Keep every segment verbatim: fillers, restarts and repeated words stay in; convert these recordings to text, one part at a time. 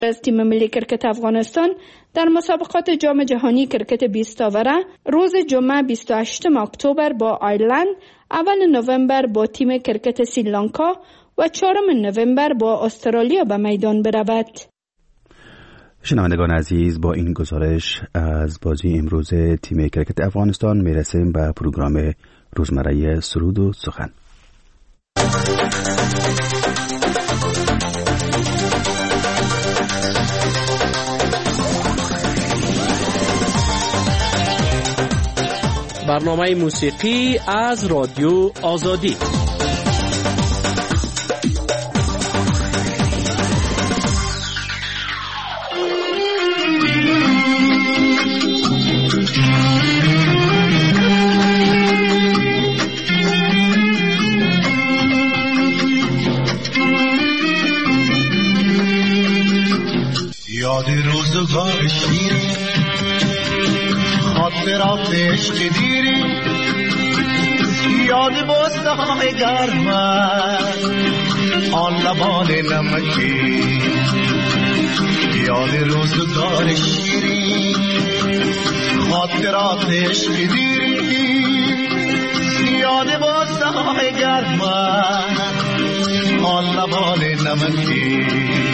از تیم ملی کرکت افغانستان در مسابقات جام جهانی کرکت بیست آوره روز جمعه بیست و هشتم اکتبر با آیرلند، اول نوامبر با تیم کرکت سریلانکا و چهارم نوامبر با استرالیا به میدان برود. شنوندگان عزیز، با این گزارش از بازی امروز تیم کرکت افغانستان میرسیم به پروگرام روزمره سرود و سخن. برنامه موسیقی از رادیو آزادی. یاد روزگار شیرین، خاطرات عشق دیری، یاد بستان گرم آن لبان نمکی. یاد روزگار شیرین، خاطرات عشق دیری، یاد بستان گرم آن لبان نمکی.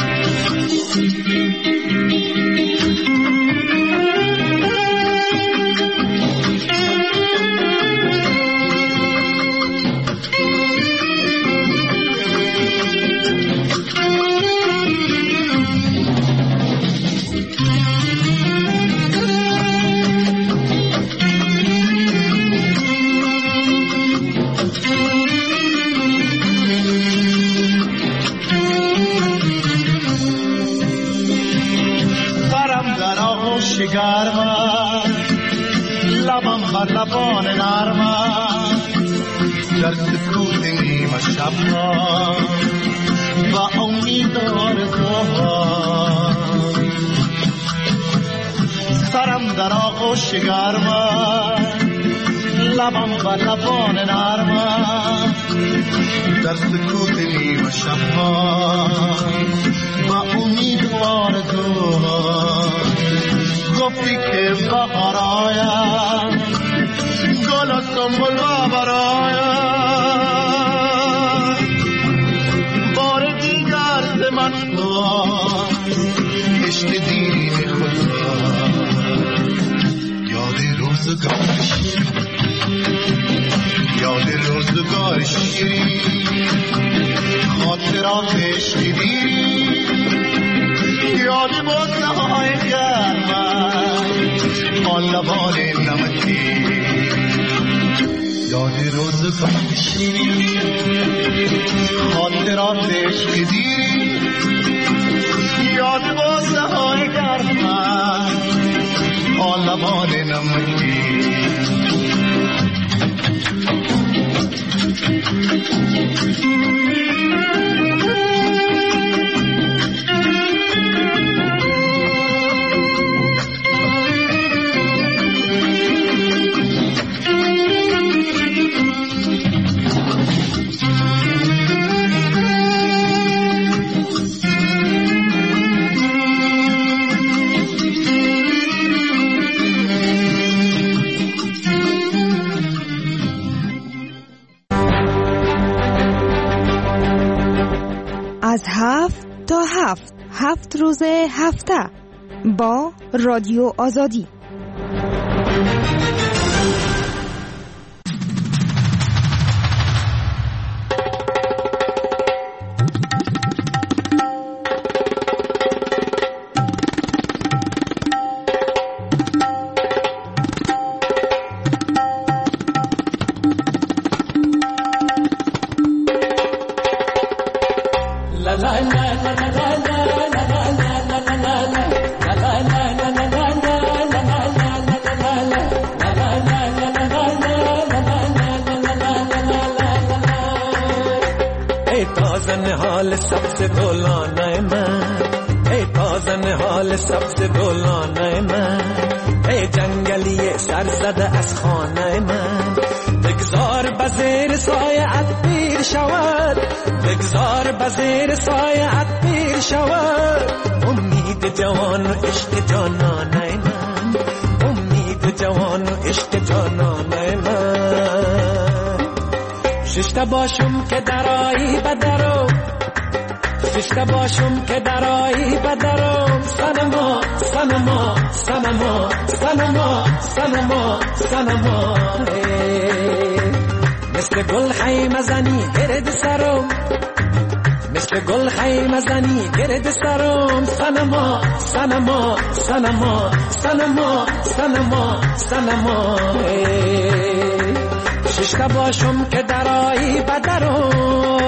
گرم لبم بر لبان نرم در سکوت نیمه شب و امید آرزو سرم در آغوش گرم لبم بر لبان نرم در سکوت نیمه شب و امید آرزو. گفتی که بهار آید گل و سنبل و برآید، بار دیگر ز من عشق دین خدا. یاد روزگار شیرین، یاد روزگار شیرین، خاطرات عشق دیری، یاد بستان گرم آن لبان نمکی. یاد روزگار شیرین، خاطرات عشق دیری، یاد بستان گرم آن لبان نمکی. از هفت تا هفت هفت روز هفته با رادیو آزادی. حال सबसे बोलाना है मैं, ए ताज़न हाल सबसे बोलाना है मैं, ए जंगलिए सरزده از خانه من. بگذار بزیر سایه‌ات پیر شود، بگذار بزیر سایه‌ات پیر شود. امید امید جوان و عشق جانانه من، امید جوان و عشق جانانه من. ششتا باشم که درایی بدرو، ششتا باشم که درایی بدرم. سنما سنما سنما سنما سنما سنما مثل گل خیمه زنی گرد سرم، مثل گل خیمه زنی گرد سرم. سنما سنما سنما سنما سنما سنما ششتا باشم که درایی بدرم.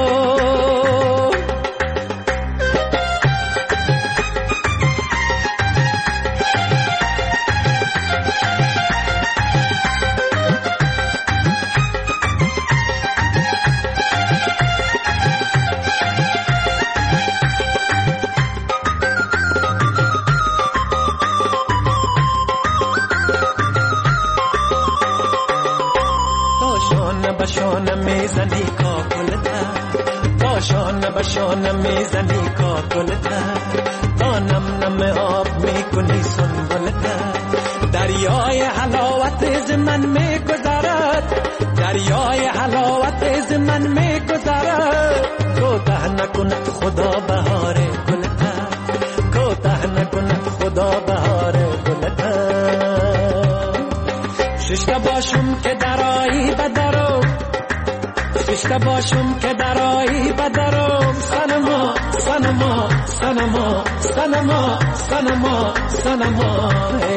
باشان میزنی کاکلتا، باشان باشان میزنی کاکلتا، تا نم نم آب میکنی سنبلتا. دریای حلاوت از من میگذرد، دریای حلاوت از من میگذرد. کوتاه نکند خدا بهار گلتا، کوتاه نکند خدا بهار گلتا. ششتا باشم که درایی بدرو، ششتا باشم که درایی بدرم. سنما سنما سنما سنما سنما سنما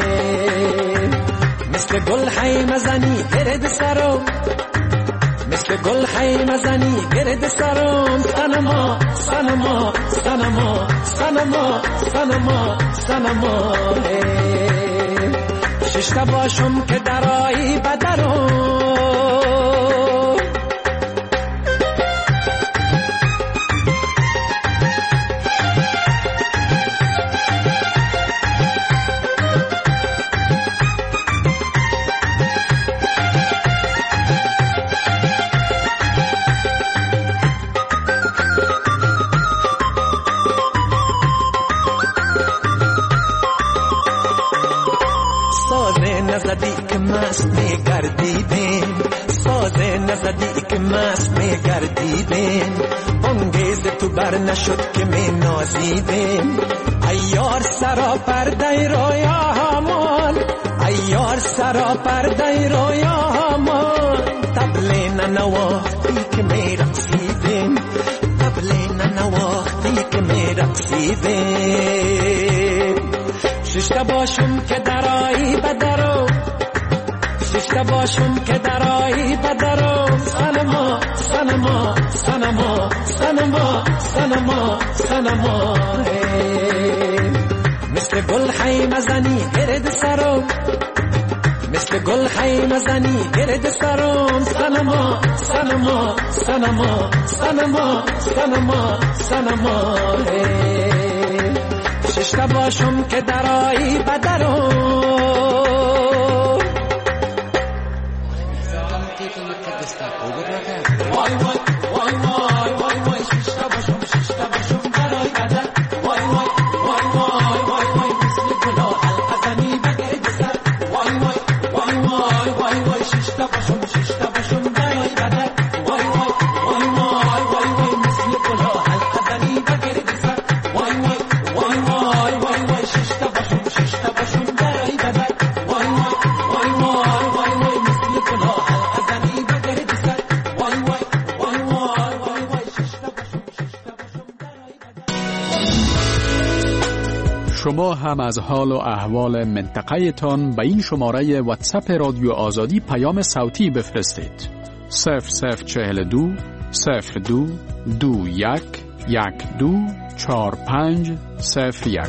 مثل گل خیمه زنی گرد سرم، مثل گل خیمه زنی گرد سرم. سنما سنما سنما سنما سنما سنما ششتا باشم که درایی بدرم. نزدی که مست میگردیدیم، سازه نزدی که مست میگردیدیم. انگیز تو بر نشد که می نازیدیم. ایار سرا پرده رویا همان، ایار سرا پرده رویا همان. تبله ننواختی که می رقصیدیم، تبله ننواختی که می رقصیدیم. ششتا باشم که درایی بدرو، ششتا باشم که درایی بدرم. سنما سنما سنما سنما سنما سنما مثل گل خیمه زنی گرد سرم، مثل گل خیمه زنی گرد سرم. سنما سنما سنما سنما سنما سنما ششتا باشم که درایی بدرم. وای وای وای وای وای وای ششتا باشم، ششتا باشم درایی بدر. وای وای وای وای وای وای مثل گلا القدمی بگرد سر. وای وای وای وای وای وای ششتا باشم، ششتا باشم درایی بدر. وای وای وای وای وای وای مثل گلا القدمی بگرد سر. وای وای وای وای وای وای ششتا باشم، ششتا باشم درایی بدر. وای وای وای وای وای وای مثل گلا القدمی بگرد سر. وای وای وای وای وای وای ششتا باشم، ششتا باشم درایی بدر. شما هم از حال و احوال منطقه تان به این شماره واتساپ رادیو آزادی پیام صوتی بفرستید. صفر صفر چهل دو صفر دو دو یک یک دو چهار پنج صفر یک.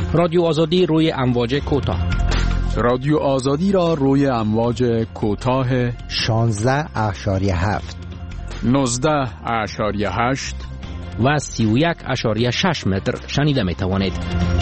رادیو آزادی روی امواج کوتاه. رادیو آزادی را روی امواج کوتاه شانزده اشاری هفت، نوزده اشاری هشت و سی و یک اشاری شش متر شنیده می توانید.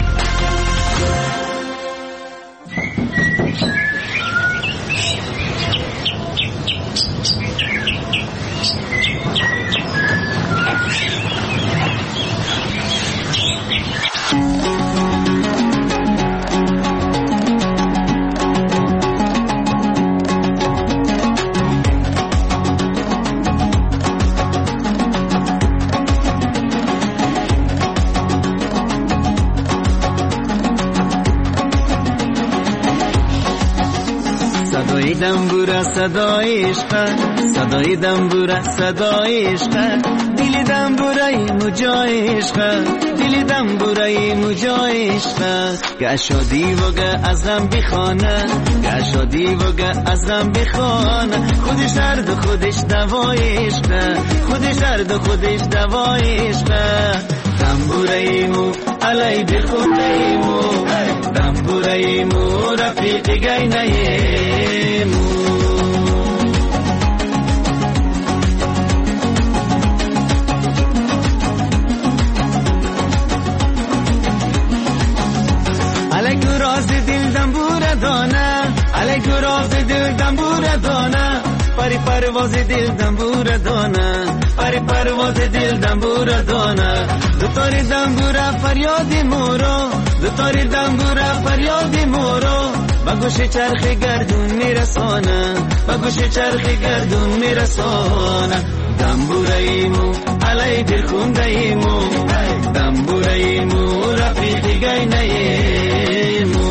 دنبوره صدای عشق، صدای دنبوره صدای عشق، دل دنبوره مجای عشق، دل دنبوره مجای عشق، گشادی وگه ازم بخانه، گشادی وگه ازم بخانه، خودش درد خودش دوای عشق، خودش درد خودش دوای عشق، دنبوره مو علی بخونه مو، دنبوره مو رفیق گینه مو. علیکو راز دل دنبوره دانه، علیکو راز دل دنبوره دانه، پری پرواز دل دنبوره دانه، پری پرواز دل دنبوره دانه، دو تاری دنبوره فریاد مورو، دو تاری دنبوره فریاد مورو، با گوش چرخ گردون میرسانه، با گوش چرخ گردون میرسانه، دنبوره ایمو علی برخونده ایمو، دنبوره ایمو رفیق گینه ایمو.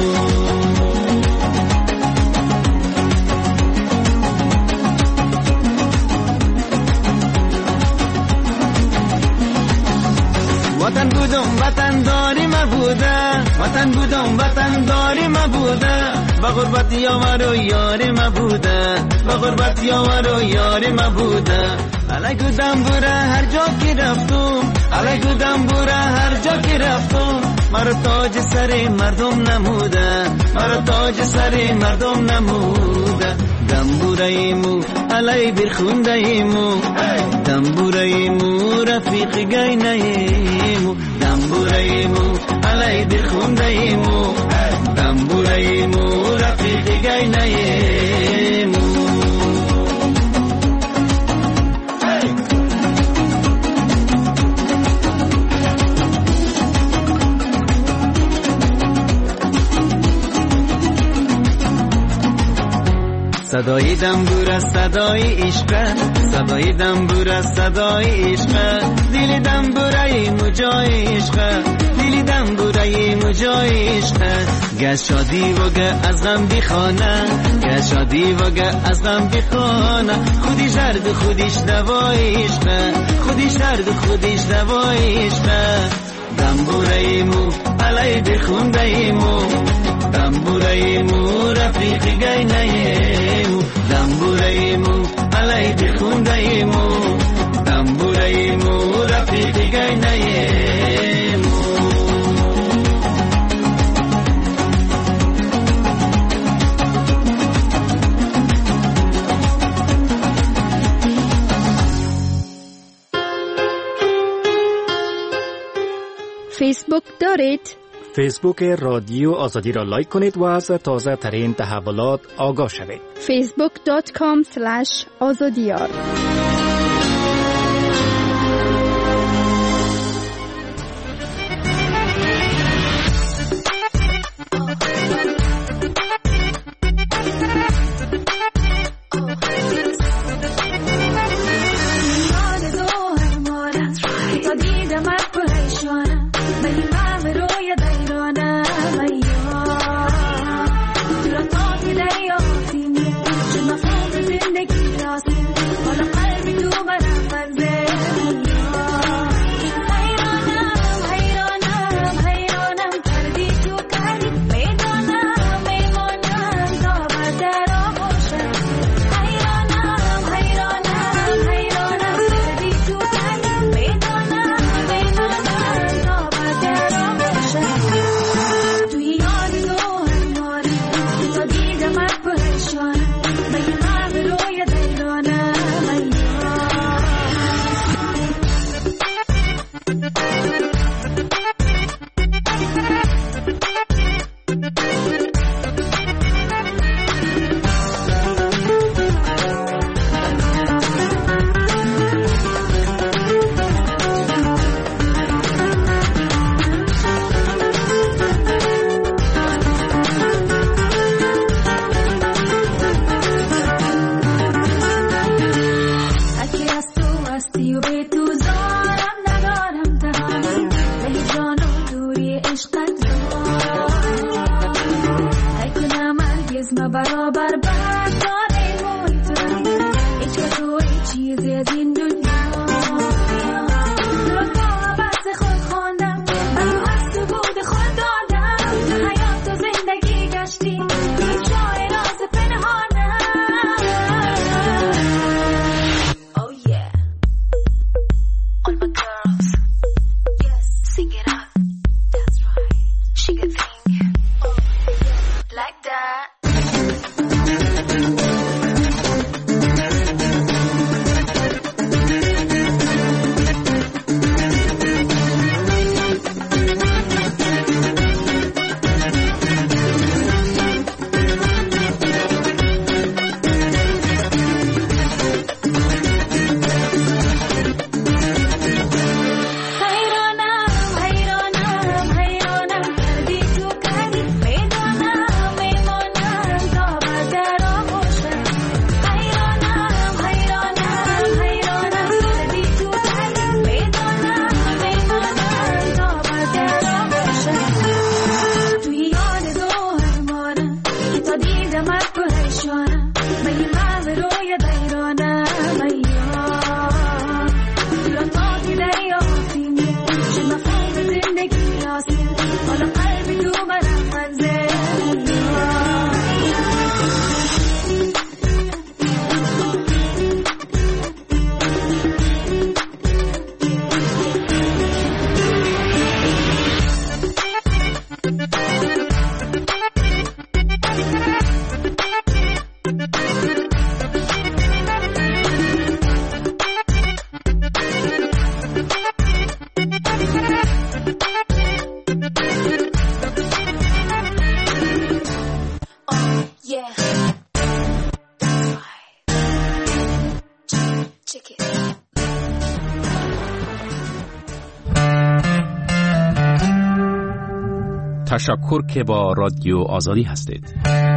وطن بودم وطن داری ما بوده، وطن بودم وطن داری ما بوده، با غربت یار و یار ما بوده، با غربت یار و یار ما بوده، علیکو دنبوره هر جا که رفتم، علیکو دنبوره هر جا که رفتم، مرا تاج سر مردم نموده، مرا تاج سر مردم نموده، دنبوره ایمو علی برخونده ایمو، دنبوره ایمو رفیق گینه ایمو، دنبوره ایمو علی برخونده ایمو، دنبوره ایمو رفیق گینه ایمو. صدای دنبوره صدای عشق، صدای دنبوره صدای عشق، دل دنبوره مجای عشق، دل دنبوره مجای عشق، گشادی وگه ازم بخانه، گشادی وگه ازم بخانه، خودش درد خودش دوای عشق، خودش درد خودش دوای عشق، دنبوره مو علی بخونده ایمو، دنبوره ایمو رفیق گینه ایمو، دنبوره ایمو علی بخونده ایمو، دنبوره ایمو رفیق گینه ایمو. فیسبوک دارید؟ فیسبوک رادیو آزادی را لایک کنید و از تازه ترین تحولات آگاه شوید. فیسبوک دات کام سلش آزادیار. زندگی راست، حالا هستی و به تو زارم ندارم تهانی به جان و دوری عشقت زارم نکنم هرگز ما برابر برداره موی تو هیچ که تو هیچ چیزی از این دنیا رو با بس خود خوندم منو از تو بود خود دادم حیات و زندگی گشتی هیچ جای راز پنهانم. Oh yeah, all my girls, yes, sing it out, that's right, shake a thing, oh yeah, like that. تشکر که با رادیو آزادی هستید.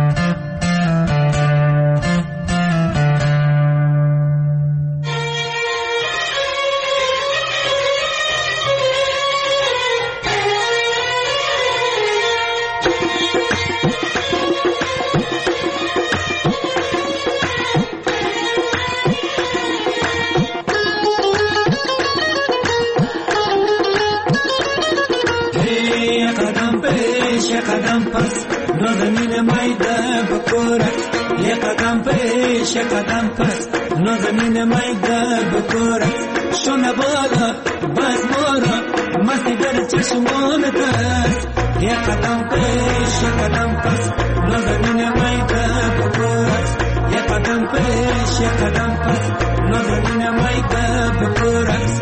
یه قدم پس نازنین میده بکورت یه قدم پیش یه قدم پس نازنین میده بکورت شونه بالا باز مورا مستی در چشمانت است یه قدم پیش یه قدم پس نازنین میده بکورت یه قدم پیش یه قدم پس نازنین میده بکورت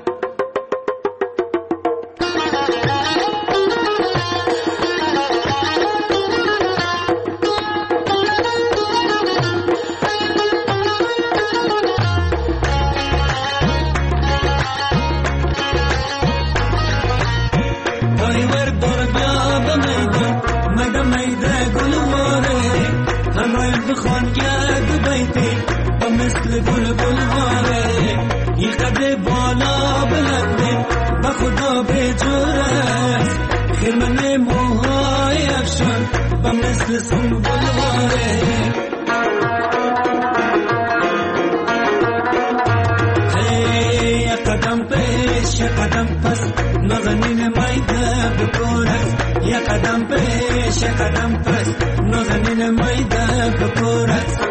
مثل گل بلواره یه قدر بالا بلنده و خدا به جور است خیرمن موهای افشان و مثل سنبلواره یه قدم پیش یه قدم پس نازنین میده بکورت یه قدم پیش یه قدم پس نازنین میده بکورت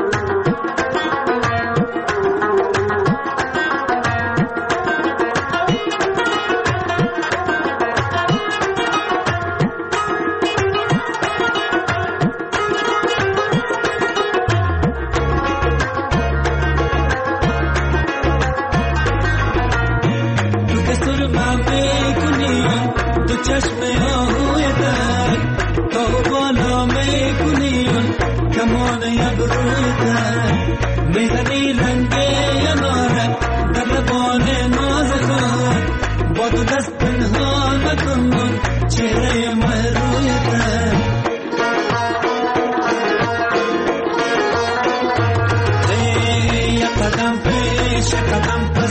میزنی لنگه یماره در لبان ناز خود با تو دست پنهان نکن چهره محرویته یه قدم پیش یه قدم پس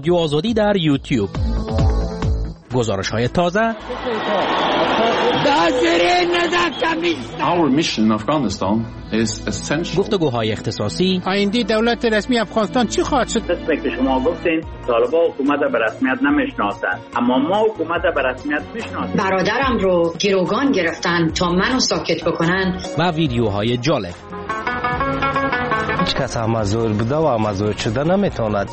رادیو آزادی در یوتیوب. گزارش های تازه. Our mission in Afghanistan is essential. گفتگوهای اختصاصی. آینده دولت رسمی افغانستان چی خواهد شد؟ مثل که شما گفتین طالبان حکومت به رسمیت نمیشناسند، اما ما حکومت به رسمیت میشناسیم. برادرم رو گروگان گرفتن تا منو ساکت بکنن. و ویدیوهای جالب. هیچ کس مزور بوده و مزور شده نمیتواند.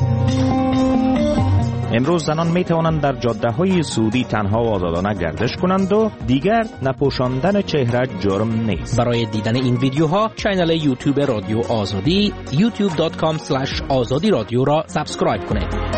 امروز زنان می توانند در جاده های سعودی تنها و آزادانه گردش کنند و دیگر نپوشاندن چهره جرم نیست. برای دیدن این ویدیوها کانال یوتیوب رادیو آزادی یوتیوب دات کام اسلش آزادی رادیو را سابسکرایب کنید.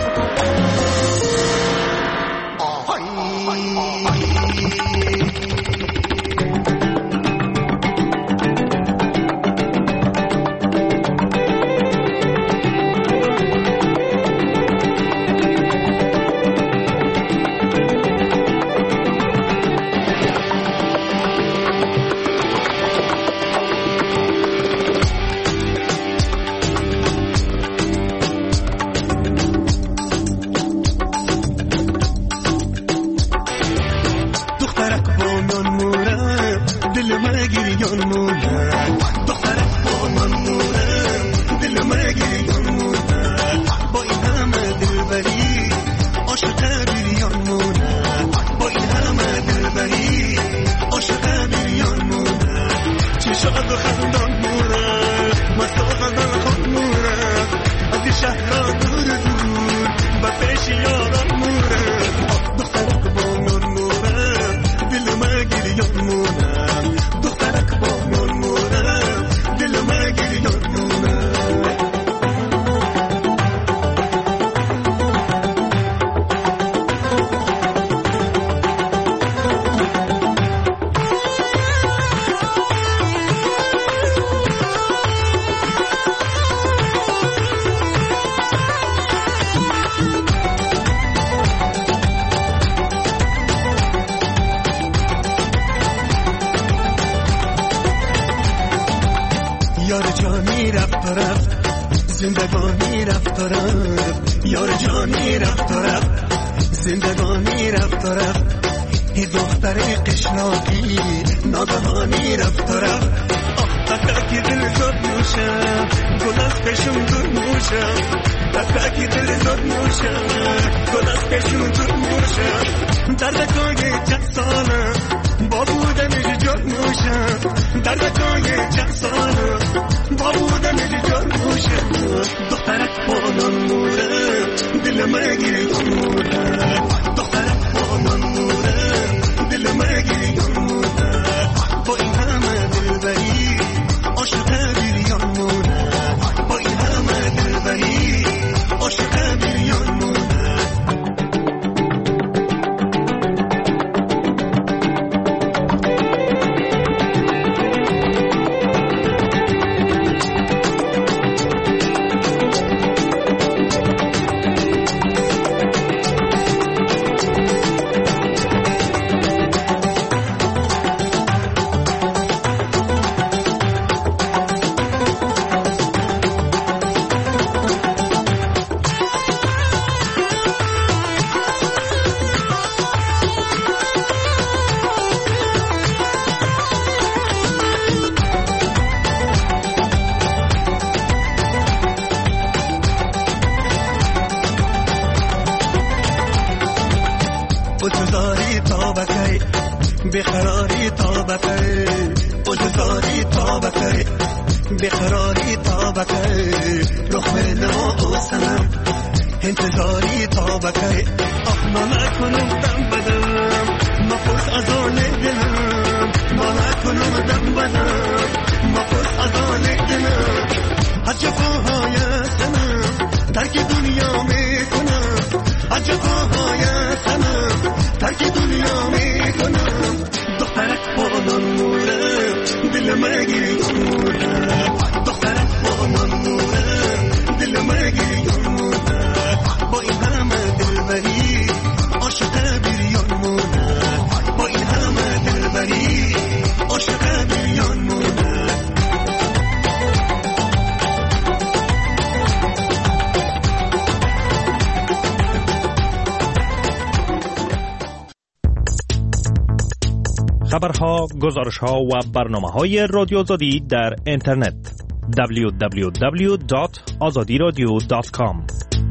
خبرها، گزارشها و برنامه‌های رادیو آزادی در اینترنت دبلیو دبلیو دبلیو دات آزادی رادیو دات کام.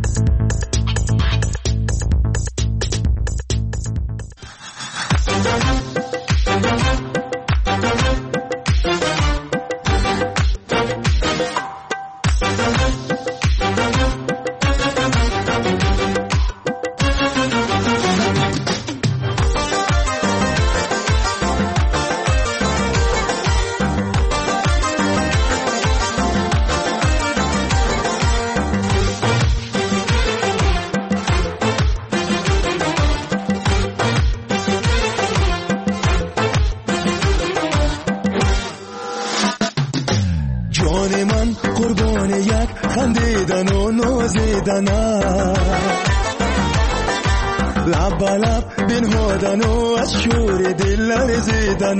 لب لب بنهادن و از شور دل لرزیدن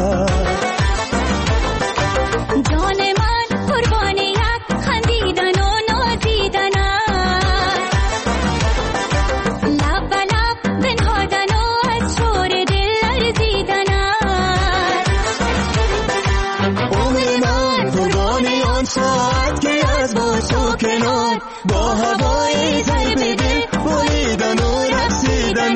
جان من قربان یک خندیدن و نازیدن لب لب بنهادن و از شور دل لرزیدن عمر من قربان آن ساعت که از باش و کنار با هوای ضرب دل بریدن و رقصیدن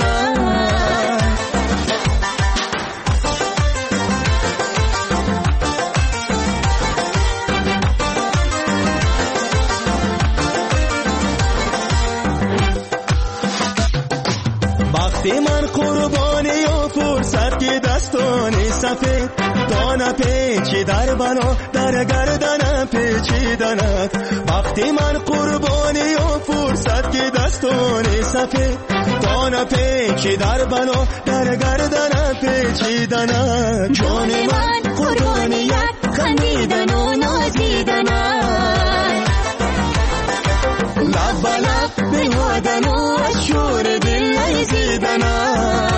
وقتی من قربانی و فرصت که دستانی سفید دانه پیچی در بنا در گردنم پیچیدنت وقتی من قربانی و فرصت که دستانی سفید دانه پیچی در بنا در گردنم پیچیدنت جان من قربانی یک خندیدن و نازیدنت لب لب بنهادن و از شور دل لرزیدنت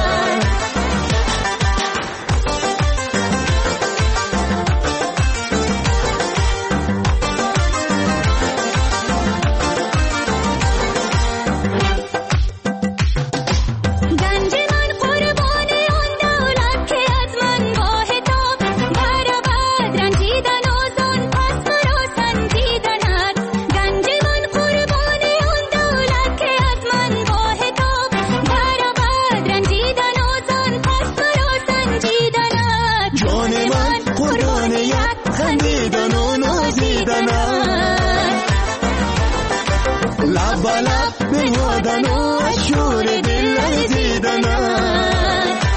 لب لب بنهادن و از شور دل لرزیدنت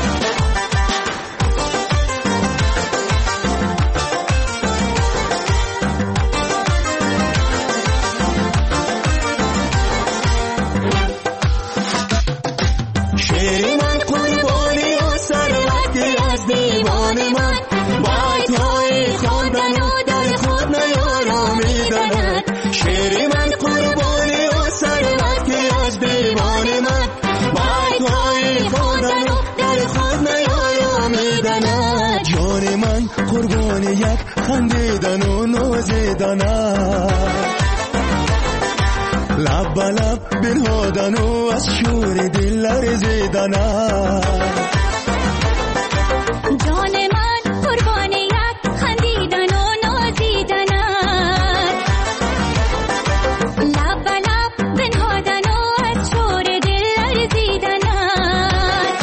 شعر من قربانی و ثروتی از دیوان من بایت‌های خواندن و در خود نیارامیدنت شعر من قربانی و ثروتی از دیوان من بایت‌های خواندن و در خود نیارامیدنت جان من قربانی یک خندیدن و نازیدنت لب لب بنهادن و از شور دل لرزیدنت جان من قربان یک خندیدن و نازیدنت لب لب بنهادن و از شور دل لرزیدنت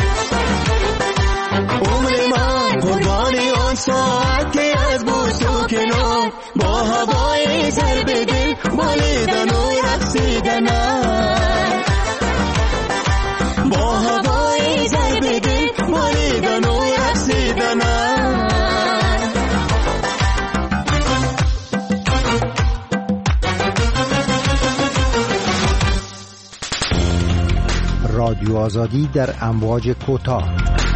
عمر من قربان آن ساعت که از بوس و کنار با هوای ضرب دل بالیدن و رقصیدنت با هوای ضرب دل بالیدن و رقصیدنت رادیو آزادی در امواج کوتاه.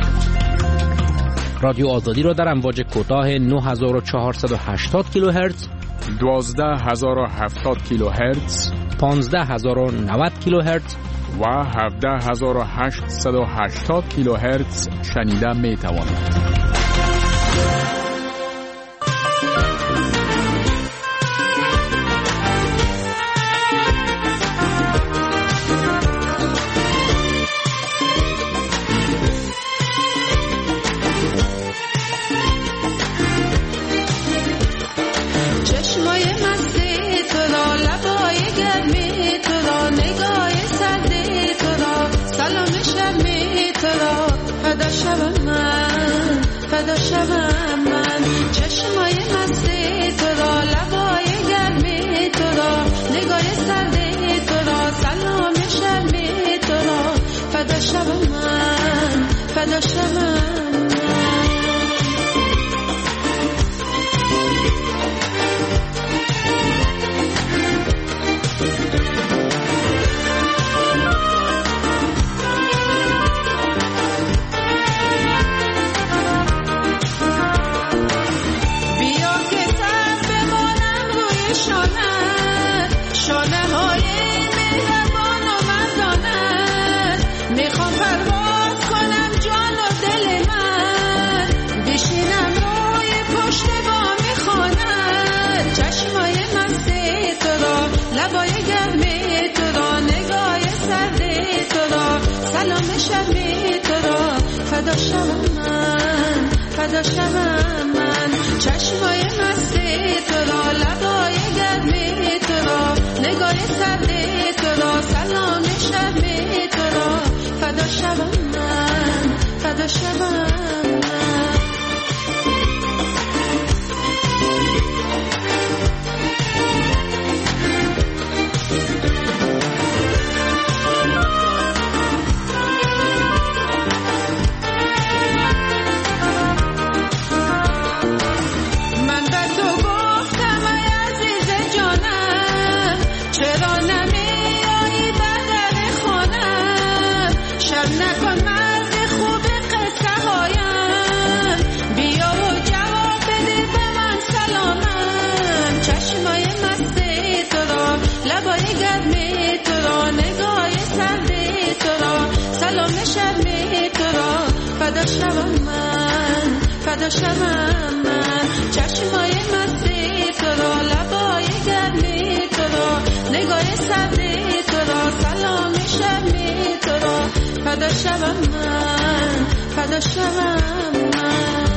رادیو آزادی را در امواج کوتاه نه هزار و چهارصد و هشتاد کیلوهرتز، دوازده هزار و هفتاد کیلوهرتز، پانزده هزار و نود کیلوهرتز و هفده هزار و هشتصد و هشتاد کیلوهرتز شنیده می تواند. شوم من، فدا شوم من. چشمای مستی تو را، لبای گرمی تو را، نگاه سردی تو را، سلام شرمی تو را. فدا شوم من، فدا شوم من. فدا شوم من، فدا شوم من. چشمای مستی تو را، لبای گرمی تو را، نگاه سردی تو را، سلام شرمی تو را. فدا شوم من، فدا شوم من. فدا شوم من، فدا شوم من. چشمای مستی تو را، لبای گرمی تو را، نگاه سردی تو را، سلام شرمی تو را. فدا شوم من، فدا شوم من.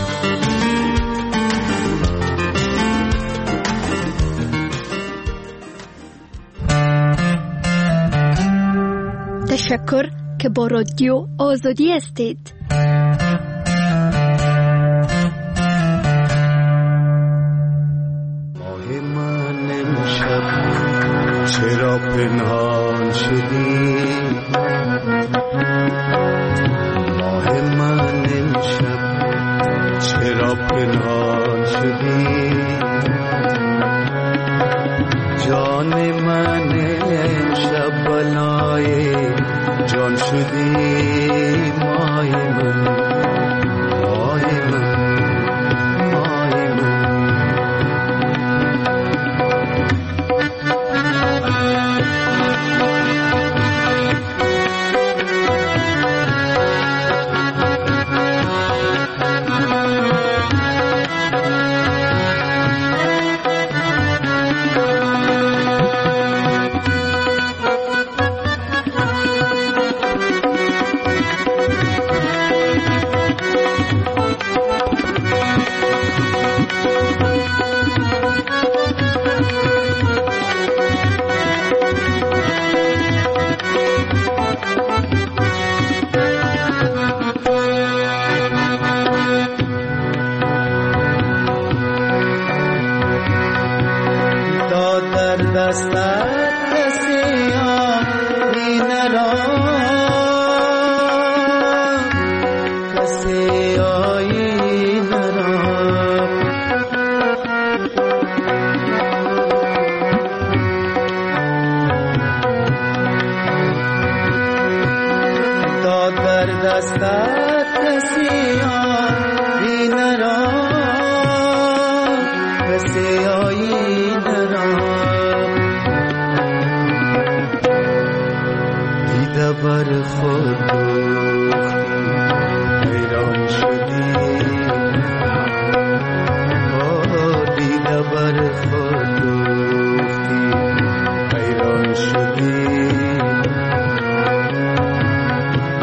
تشکر که با رادیو آزادی هستید. چرا پنهان شدی ماه من امشب، چرا پنهان شدی جان من امشب، بلای جان شدی مای من، مای من.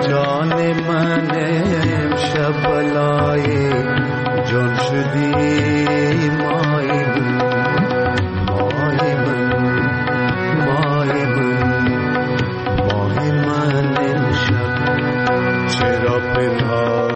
جان من امشب بلای جان شدی